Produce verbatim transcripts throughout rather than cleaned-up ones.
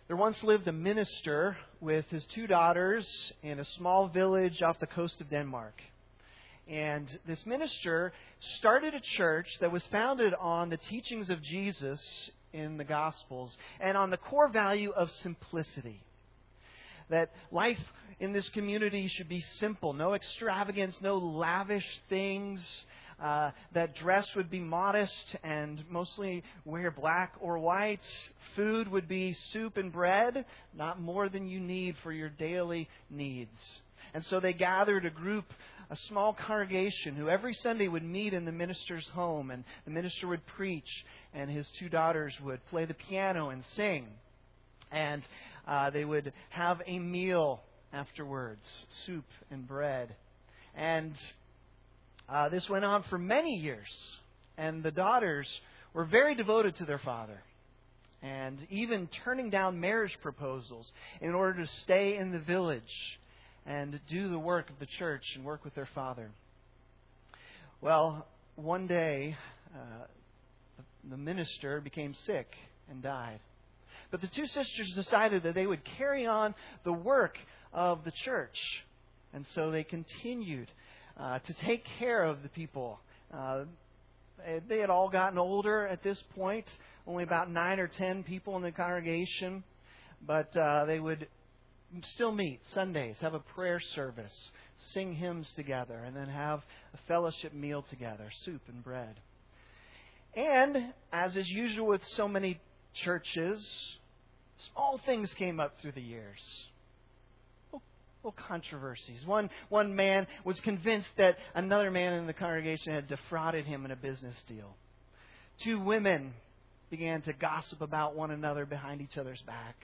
There once lived a minister with his two daughters in a small village off the coast of Denmark. And this minister started a church that was founded on the teachings of Jesus in the Gospels and on the core value of simplicity. That life in this community should be simple, no extravagance, no lavish things. Uh, that dress would be modest and mostly wear black or white. Food would be soup and bread, not more than you need for your daily needs. And so they gathered a group, a small congregation, who every Sunday would meet in the minister's home, and the minister would preach, and his two daughters would play the piano and sing. And uh, they would have a meal afterwards, soup and bread. And Uh, this went on for many years, and the daughters were very devoted to their father, and even turning down marriage proposals in order to stay in the village and do the work of the church and work with their father. Well, one day, uh, the minister became sick and died. But the two sisters decided that they would carry on the work of the church, and so they continued Uh, to take care of the people. Uh, they had all gotten older at this point, only about nine or ten people in the congregation, but uh, they would still meet Sundays, have a prayer service, sing hymns together, and then have a fellowship meal together, soup and bread. And, as is usual with so many churches, small things came up through the years. Controversies. One one man was convinced that another man in the congregation had defrauded him in a business deal. Two women began to gossip about one another behind each other's back.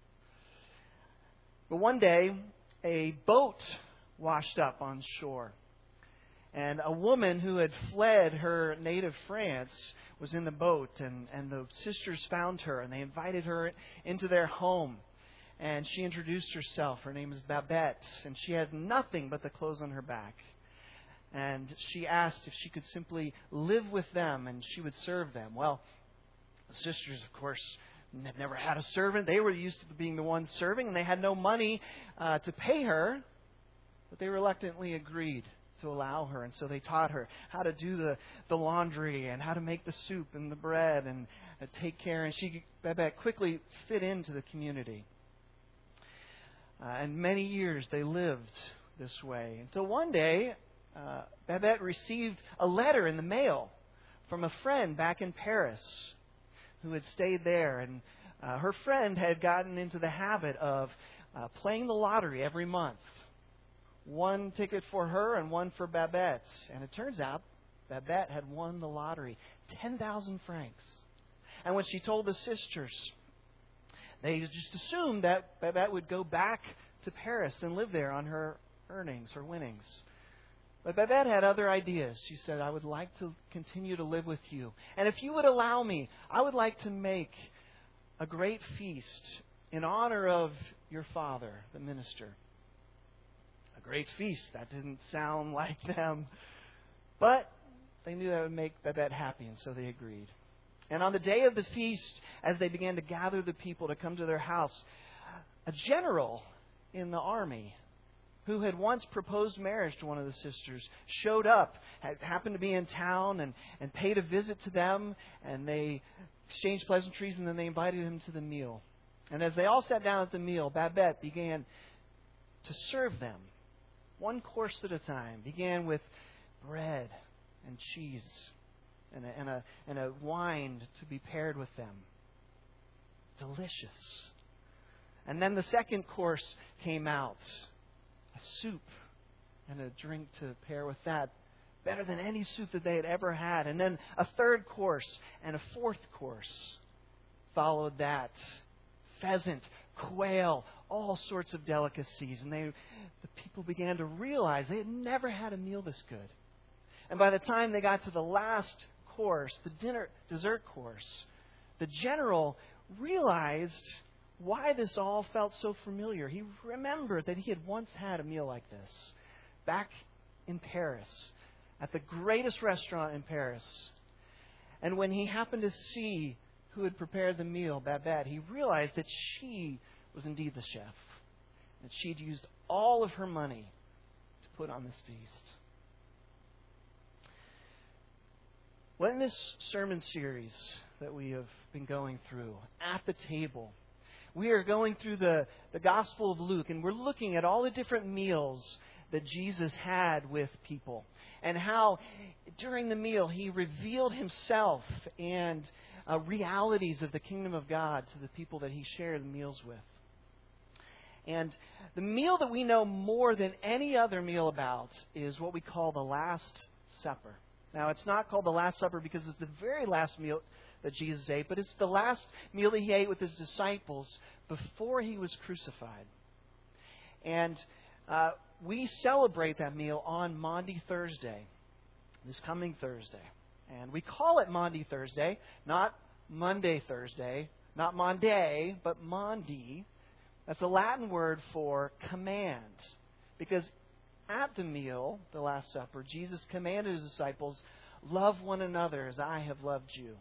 But one day, a boat washed up on shore. And a woman who had fled her native France was in the boat. And, and the sisters found her, and they invited her into their home. And she introduced herself. Her name is Babette. And she had nothing but the clothes on her back. And she asked if she could simply live with them and she would serve them. Well, the sisters, of course, had never had a servant. They were used to being the ones serving, and they had no money uh, to pay her. But they reluctantly agreed to allow her. And so they taught her how to do the, the laundry and how to make the soup and the bread and uh, take care. And she, Babette, quickly fit into the community. Uh, and many years they lived this way. Until one day, uh, Babette received a letter in the mail from a friend back in Paris who had stayed there. And uh, her friend had gotten into the habit of uh, playing the lottery every month. One ticket for her and one for Babette. And it turns out Babette had won the lottery, ten thousand francs. And when she told the sisters, they just assumed that Babette would go back to Paris and live there on her earnings, her winnings. But Babette had other ideas. She said, I would like to continue to live with you. And if you would allow me, I would like to make a great feast in honor of your father, the minister. A great feast. That didn't sound like them. But they knew that would make Babette happy, and so they agreed. And on the day of the feast, as they began to gather the people to come to their house, a general in the army who had once proposed marriage to one of the sisters showed up, had happened to be in town, and, and paid a visit to them. And they exchanged pleasantries, and then they invited him to the meal. And as they all sat down at the meal, Babette began to serve them, one course at a time. Began with bread and cheese. And a, and, a, and a wine to be paired with them. Delicious. And then the second course came out. A soup and a drink to pair with that. Better than any soup that they had ever had. And then a third course and a fourth course followed that. Pheasant, quail, all sorts of delicacies. And they, the people began to realize they had never had a meal this good. And by the time they got to the last course, the dinner dessert course, the general realized why this all felt so familiar. He remembered that he had once had a meal like this back in Paris, at the greatest restaurant in Paris. And when he happened to see who had prepared the meal, Babette, he realized that she was indeed the chef, that she'd used all of her money to put on this feast. Well, in this sermon series that we have been going through, At the Table, we are going through the, the Gospel of Luke, and we're looking at all the different meals that Jesus had with people, and how during the meal He revealed Himself and uh, realities of the kingdom of God to the people that He shared the meals with. And the meal that we know more than any other meal about is what we call the Last Supper. Now, it's not called the Last Supper because it's the very last meal that Jesus ate, but it's the last meal that He ate with His disciples before He was crucified. And uh, we celebrate that meal on Maundy Thursday, this coming Thursday. And we call it Maundy Thursday, not Monday Thursday, not Monday, but Maundy. That's a Latin word for command. Because at the meal, the Last Supper, Jesus commanded His disciples, love one another as I have loved you.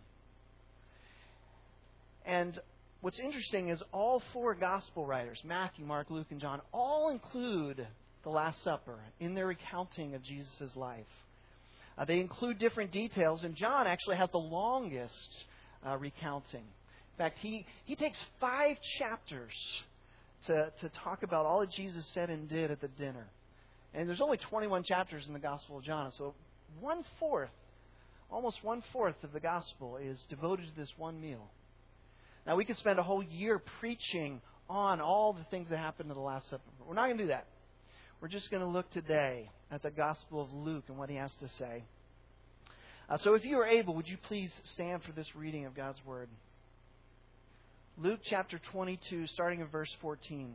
And what's interesting is all four gospel writers, Matthew, Mark, Luke, and John, all include the Last Supper in their recounting of Jesus' life. Uh, they include different details, and John actually has the longest uh, recounting. In fact, he, he takes five chapters to, to talk about all that Jesus said and did at the dinner. And there's only twenty-one chapters in the Gospel of John, so one-fourth, almost one-fourth of the Gospel is devoted to this one meal. Now, we could spend a whole year preaching on all the things that happened in the Last Supper. We're not going to do that. We're just going to look today at the Gospel of Luke and what he has to say. Uh, so if you are able, would you please stand for this reading of God's Word? Luke chapter twenty-two, starting in verse fourteen.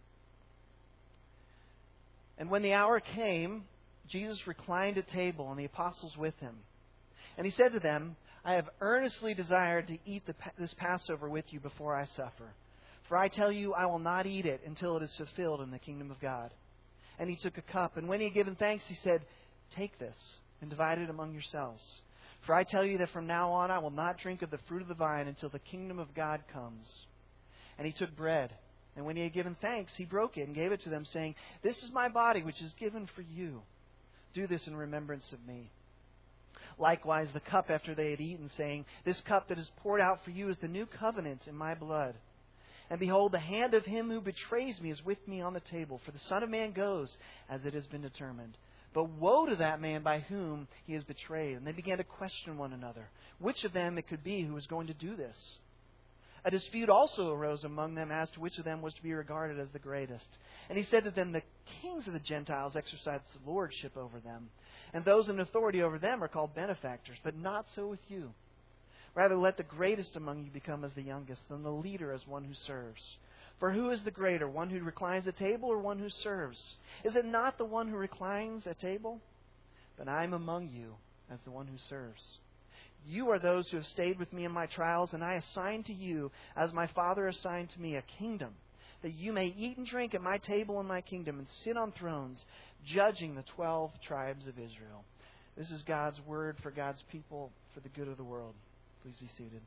And when the hour came, Jesus reclined at table, and the apostles with him. And he said to them, I have earnestly desired to eat the, this Passover with you before I suffer. For I tell you, I will not eat it until it is fulfilled in the kingdom of God. And he took a cup, and when he had given thanks, he said, take this, and divide it among yourselves. For I tell you that from now on I will not drink of the fruit of the vine until the kingdom of God comes. And he took bread, and when he had given thanks, he broke it and gave it to them, saying, this is my body, which is given for you. Do this in remembrance of me. Likewise, the cup after they had eaten, saying, this cup that is poured out for you is the new covenant in my blood. And behold, the hand of him who betrays me is with me on the table. For the Son of Man goes as it has been determined. But woe to that man by whom he is betrayed. And they began to question one another, which of them it could be who was going to do this. A dispute also arose among them as to which of them was to be regarded as the greatest. And he said to them, the kings of the Gentiles exercise lordship over them, and those in authority over them are called benefactors, but not so with you. Rather, let the greatest among you become as the youngest, and the leader as one who serves. For who is the greater, one who reclines at table or one who serves? Is it not the one who reclines at table? But I am among you as the one who serves. You are those who have stayed with me in my trials, and I assign to you, as my Father assigned to me, a kingdom, that you may eat and drink at my table in my kingdom and sit on thrones, judging the twelve tribes of Israel. This is God's word for God's people, for the good of the world. Please be seated.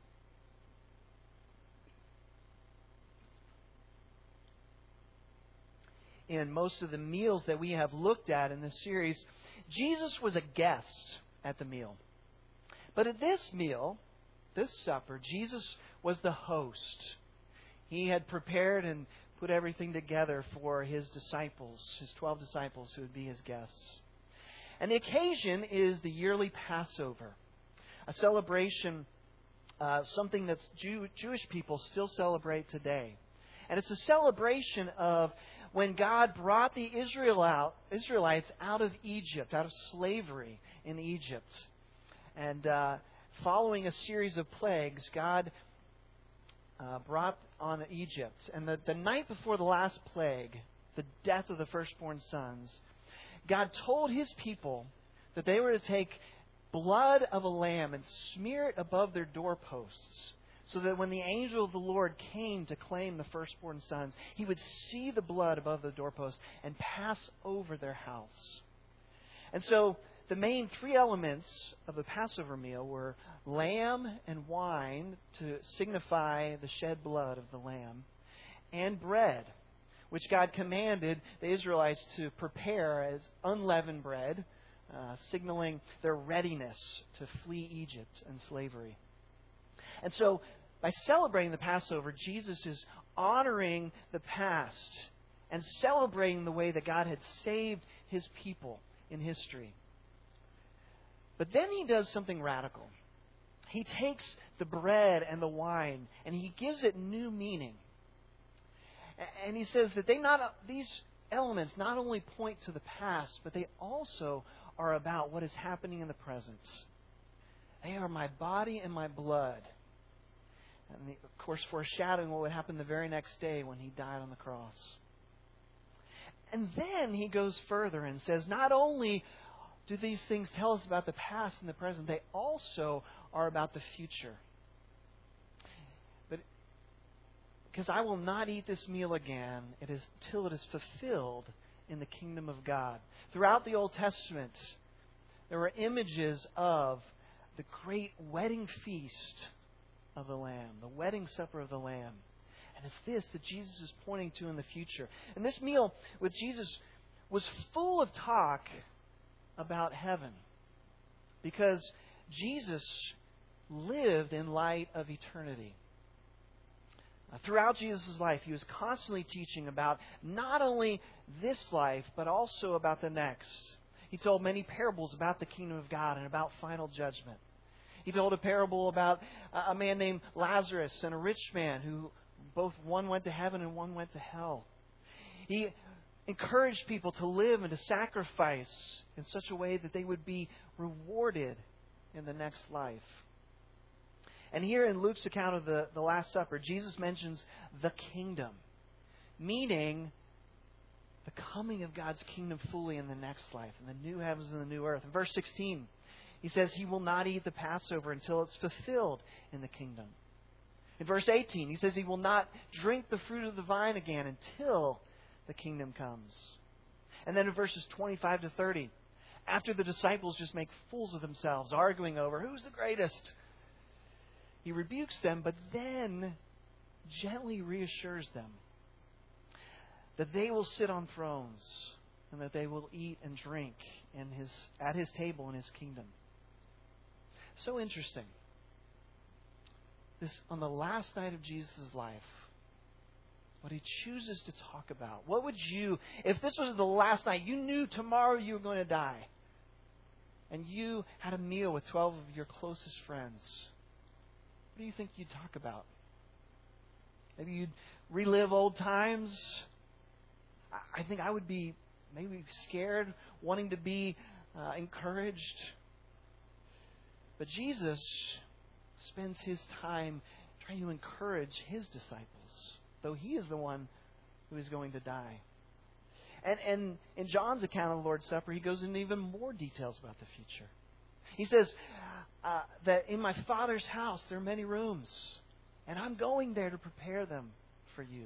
In most of the meals that we have looked at in this series, Jesus was a guest at the meal. But at this meal, this supper, Jesus was the host. He had prepared and put everything together for his disciples, his twelve disciples who would be his guests. And the occasion is the yearly Passover, a celebration, uh, something that Jew, Jewish people still celebrate today. And it's a celebration of when God brought the Israel out, Israelites out of Egypt, out of slavery in Egypt. And uh, following a series of plagues, God uh, brought on Egypt. And the, the night before the last plague, the death of the firstborn sons, God told His people that they were to take blood of a lamb and smear it above their doorposts, so that when the angel of the Lord came to claim the firstborn sons, he would see the blood above the doorpost and pass over their house. And so the main three elements of the Passover meal were lamb and wine to signify the shed blood of the lamb, and bread, which God commanded the Israelites to prepare as unleavened bread, uh, signaling their readiness to flee Egypt and slavery. And so, by celebrating the Passover, Jesus is honoring the past and celebrating the way that God had saved His people in history. But then He does something radical. He takes the bread and the wine and He gives it new meaning. And He says that they not these elements not only point to the past, but they also are about what is happening in the present. They are my body and my blood. And of course, foreshadowing what would happen the very next day when He died on the cross. And then He goes further and says, not only do these things tell us about the past and the present, they also are about the future. But because I will not eat this meal again, it is till it is fulfilled in the kingdom of God. Throughout the Old Testament, there were images of the great wedding feast of the Lamb, the wedding supper of the Lamb. And it's this that Jesus is pointing to in the future. And this meal with Jesus was full of talk about heaven, because Jesus lived in light of eternity. Uh, throughout Jesus' life, He was constantly teaching about not only this life, but also about the next. He told many parables about the kingdom of God and about final judgment. He told a parable about a man named Lazarus and a rich man who both one went to heaven and one went to hell. He encouraged people to live and to sacrifice in such a way that they would be rewarded in the next life. And here in Luke's account of the, the Last Supper, Jesus mentions the kingdom, meaning the coming of God's kingdom fully in the next life, in the new heavens and the new earth. In verse sixteen, He says He will not eat the Passover until it's fulfilled in the kingdom. In verse eighteen, He says He will not drink the fruit of the vine again until the kingdom comes. And then in verses twenty-five to thirty, after the disciples just make fools of themselves, arguing over who's the greatest, He rebukes them, but then gently reassures them that they will sit on thrones and that they will eat and drink in his, at His table in His kingdom. So interesting. This, on the last night of Jesus' life, what He chooses to talk about. What would you, if this was the last night, you knew tomorrow you were going to die, and you had a meal with twelve of your closest friends, what do you think you'd talk about? Maybe you'd relive old times. I think I would be maybe scared, wanting to be uh, encouraged. But Jesus spends His time trying to encourage His disciples, though He is the one who is going to die. And, and in John's account of the Lord's Supper, he goes into even more details about the future. He says uh, that in my Father's house there are many rooms, and I'm going there to prepare them for you.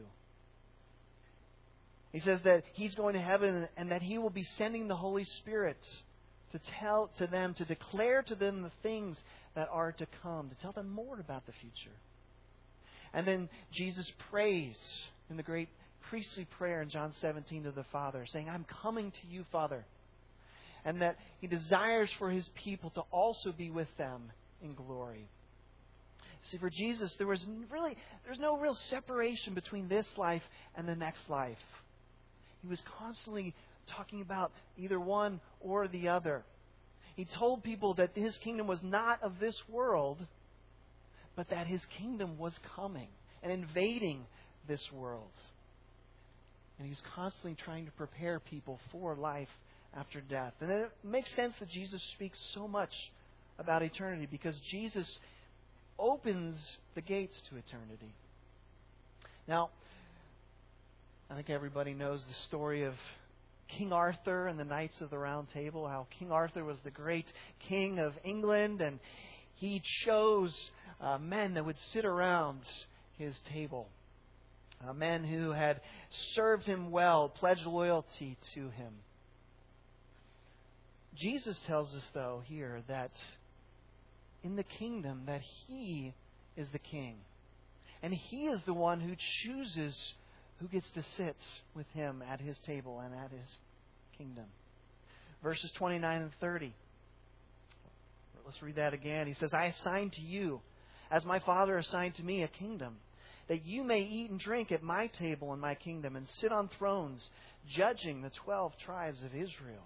He says that He's going to heaven and that He will be sending the Holy Spirit to tell to them, to declare to them the things that are to come, to tell them more about the future. And then Jesus prays in the great priestly prayer in John seventeen to the Father, saying, I'm coming to you, Father. And that He desires for His people to also be with them in glory. See, for Jesus, there was really, there's no real separation between this life and the next life. He was constantly talking about either one or the other. He told people that His kingdom was not of this world, but that His kingdom was coming and invading this world. And He was constantly trying to prepare people for life after death. And it makes sense that Jesus speaks so much about eternity, because Jesus opens the gates to eternity. Now, I think everybody knows the story of King Arthur and the Knights of the Round Table, how King Arthur was the great king of England, and he chose uh, men that would sit around his table. Uh, men who had served him well, pledged loyalty to him. Jesus tells us, though, here that in the kingdom that He is the King. And He is the one who chooses who gets to sit with Him at His table and at His kingdom. Verses twenty-nine and thirty. Let's read that again. He says, I assign to you, as my Father assigned to me, a kingdom, that you may eat and drink at my table in my kingdom and sit on thrones, judging the twelve tribes of Israel.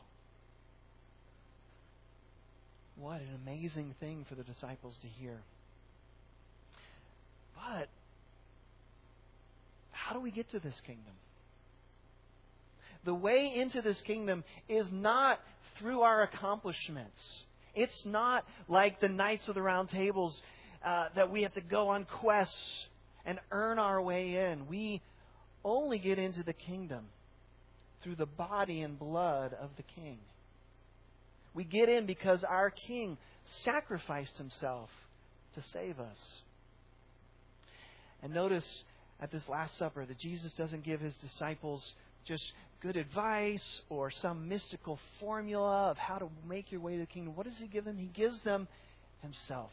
What an amazing thing for the disciples to hear. But how do we get to this kingdom? The way into this kingdom is not through our accomplishments. It's not like the Knights of the Round Tables uh, that we have to go on quests and earn our way in. We only get into the kingdom through the body and blood of the King. We get in because our King sacrificed Himself to save us. And notice at this Last Supper that Jesus doesn't give His disciples just good advice or some mystical formula of how to make your way to the kingdom. What does He give them? He gives them Himself.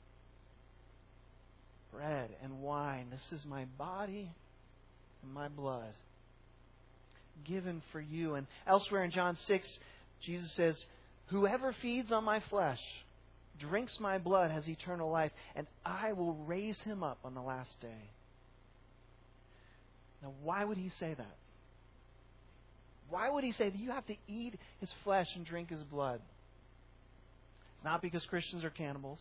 Bread and wine. This is my body and my blood given for you. And elsewhere in John six, Jesus says, whoever feeds on my flesh, drinks my blood, has eternal life, and I will raise him up on the last day. Now, why would He say that? Why would He say that you have to eat His flesh and drink His blood? It's not because Christians are cannibals.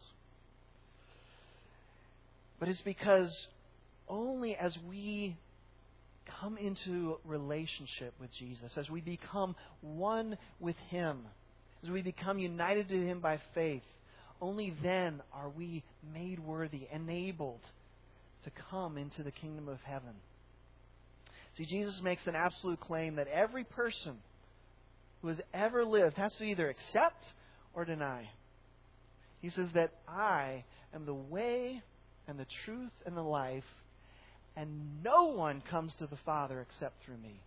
But it's because only as we come into relationship with Jesus, as we become one with Him, as we become united to Him by faith, only then are we made worthy, enabled to come into the kingdom of heaven. See, Jesus makes an absolute claim that every person who has ever lived has to either accept or deny. He says that I am the way and the truth and the life, and no one comes to the Father except through me.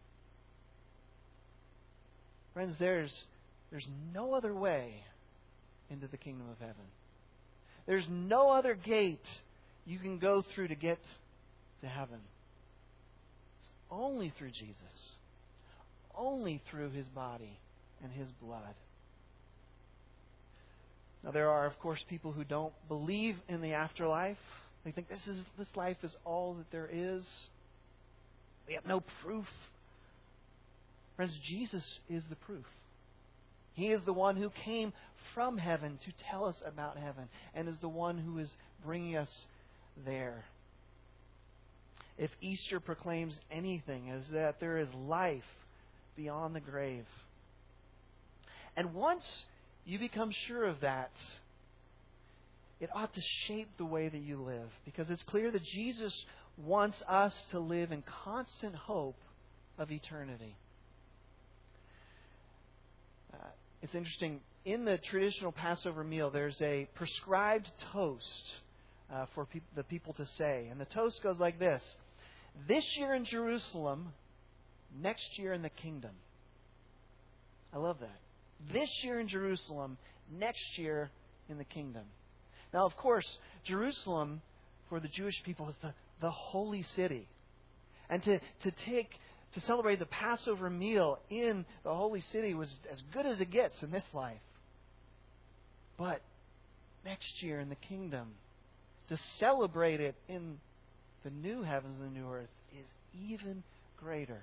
Friends, there's, there's no other way into the kingdom of heaven. There's no other gate you can go through to get to heaven. Only through Jesus. Only through His body and His blood. Now there are, of course, people who don't believe in the afterlife. They think this is this life is all that there is. We have no proof. Friends, Jesus is the proof. He is the one who came from heaven to tell us about heaven and is the one who is bringing us there. If Easter proclaims anything, is that there is life beyond the grave. And once you become sure of that, it ought to shape the way that you live. Because it's clear that Jesus wants us to live in constant hope of eternity. Uh, it's interesting. In the traditional Passover meal, there's a prescribed toast uh, for pe- the people to say. And the toast goes like this. This year in Jerusalem, next year in the kingdom. I love that. This year in Jerusalem, next year in the kingdom. Now, of course, Jerusalem, for the Jewish people, is the, the holy city. And to, to take to celebrate the Passover meal in the holy city was as good as it gets in this life. But next year in the kingdom, to celebrate it in the new heavens and the new earth is even greater.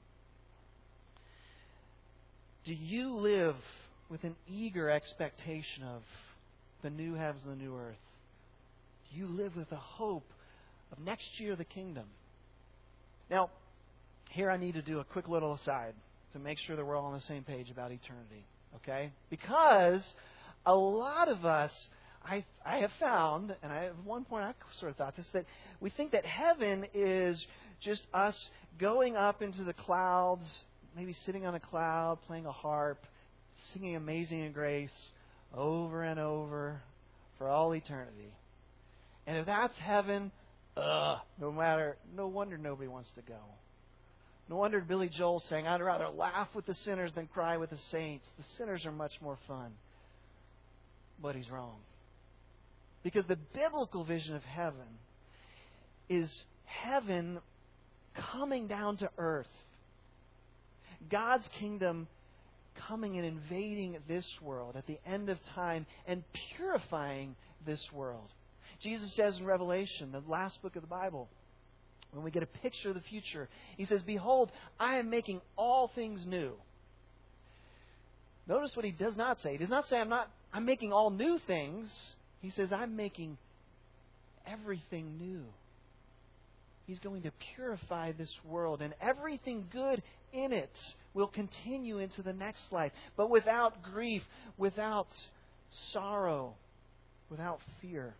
Do you live with an eager expectation of the new heavens and the new earth? Do you live with the hope of next year the kingdom? Now, here I need to do a quick little aside to make sure that we're all on the same page about eternity. Okay? Because a lot of us, I I have found, and I, at one point I sort of thought this, that we think that heaven is just us going up into the clouds, maybe sitting on a cloud, playing a harp, singing Amazing Grace over and over for all eternity. And if that's heaven, ugh, no matter, no wonder nobody wants to go. No wonder Billy Joel sang, I'd rather laugh with the sinners than cry with the saints. The sinners are much more fun. But he's wrong. Because the biblical vision of heaven is heaven coming down to earth. God's kingdom coming and invading this world at the end of time and purifying this world. Jesus says in Revelation, the last book of the Bible, when we get a picture of the future, He says, behold, I am making all things new. Notice what He does not say. He does not say, I'm not I'm making all new things. He says, I'm making everything new. He's going to purify this world, and everything good in it will continue into the next life, but without grief, without sorrow, without fear.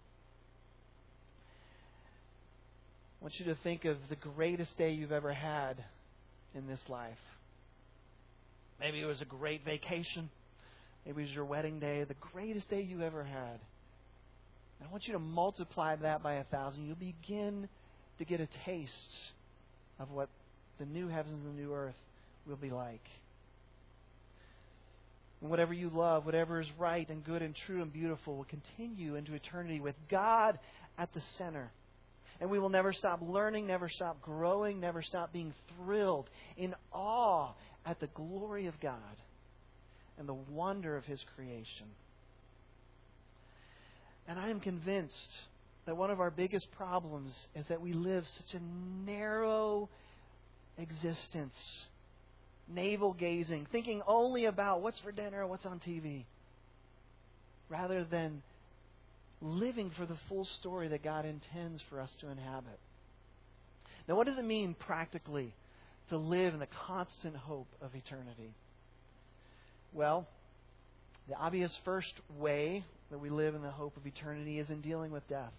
I want you to think of the greatest day you've ever had in this life. Maybe it was a great vacation. Maybe it was your wedding day, the greatest day you ever had. And I want you to multiply that by a thousand. You'll begin to get a taste of what the new heavens and the new earth will be like. And whatever you love, whatever is right and good and true and beautiful will continue into eternity with God at the center. And we will never stop learning, never stop growing, never stop being thrilled, in awe at the glory of God and the wonder of His creation. And I am convinced that one of our biggest problems is that we live such a narrow existence, navel-gazing, thinking only about what's for dinner, what's on T V, rather than living for the full story that God intends for us to inhabit. Now, what does it mean practically to live in the constant hope of eternity? Well, the obvious first way that we live in the hope of eternity is in dealing with death.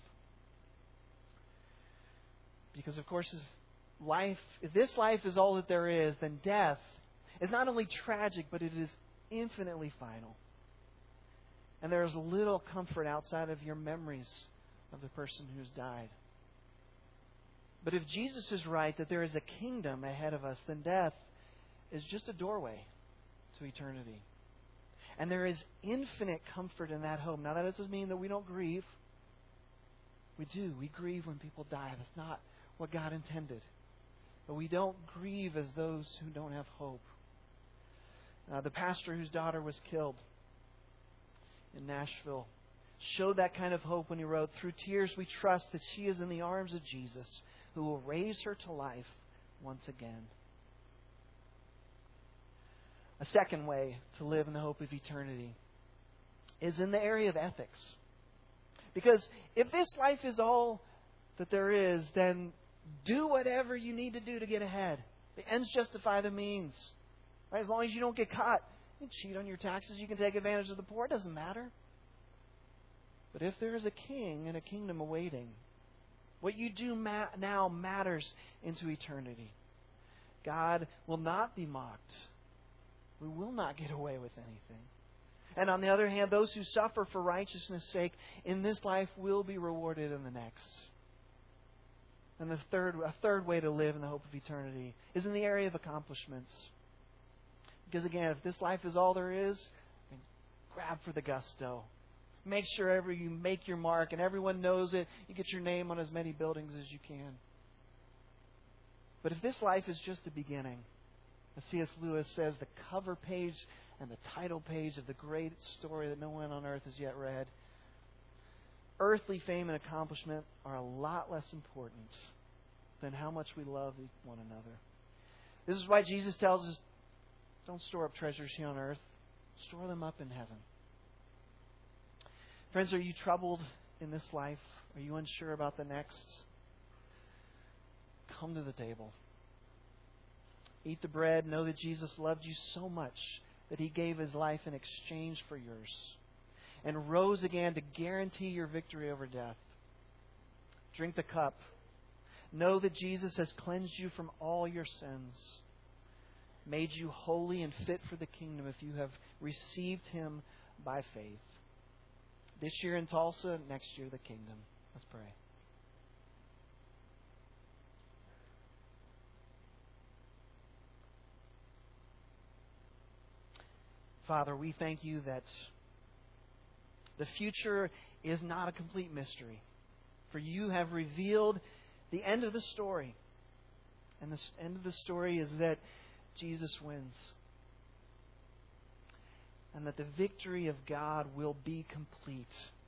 Because, of course, if life, if this life is all that there is, then death is not only tragic, but it is infinitely final. And there is little comfort outside of your memories of the person who's died. But if Jesus is right that there is a kingdom ahead of us, then death is just a doorway to eternity. And there is infinite comfort in that hope. Now, that doesn't mean that we don't grieve. We do. We grieve when people die. That's not what God intended. But we don't grieve as those who don't have hope. Uh, the pastor whose daughter was killed in Nashville showed that kind of hope when he wrote, through tears we trust that she is in the arms of Jesus, who will raise her to life once again. A second way to live in the hope of eternity is in the area of ethics. Because if this life is all that there is, then do whatever you need to do to get ahead. The ends justify the means. Right? As long as you don't get caught, you can cheat on your taxes, you can take advantage of the poor, it doesn't matter. But if there is a king and a kingdom awaiting, what you do ma- now matters into eternity. God will not be mocked. We will not get away with anything. And on the other hand, those who suffer for righteousness' sake in this life will be rewarded in the next. And the third, a third way to live in the hope of eternity is in the area of accomplishments. Because again, if this life is all there is, then grab for the gusto. Make sure every you make your mark and everyone knows it. You get your name on as many buildings as you can. But if this life is just the beginning, as C S Lewis says, the cover page and the title page of the great story that no one on earth has yet read, earthly fame and accomplishment are a lot less important than how much we love one another. This is why Jesus tells us, don't store up treasures here on earth. Store them up in heaven. Friends, are you troubled in this life? Are you unsure about the next? Come to the table. Eat the bread. Know that Jesus loved you so much that He gave His life in exchange for yours and rose again to guarantee your victory over death. Drink the cup. Know that Jesus has cleansed you from all your sins, made you holy and fit for the kingdom if you have received Him by faith. This year in Tulsa, next year the kingdom. Let's pray. Father, we thank you that the future is not a complete mystery. For you have revealed the end of the story. And the end of the story is that Jesus wins. And that the victory of God will be complete.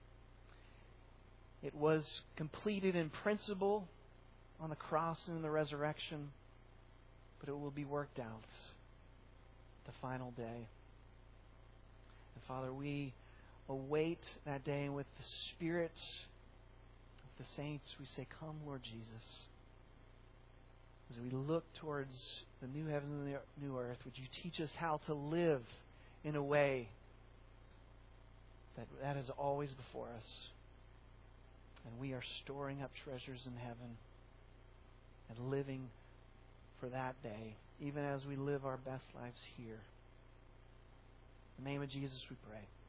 It was completed in principle on the cross and in the resurrection, but it will be worked out the final day. And Father, we await that day, and with the Spirit of the saints, we say, "Come, Lord Jesus." As we look towards the new heavens and the new earth, would you teach us how to live in a way that that is always before us, and we are storing up treasures in heaven and living for that day, even as we live our best lives here. In the name of Jesus we pray.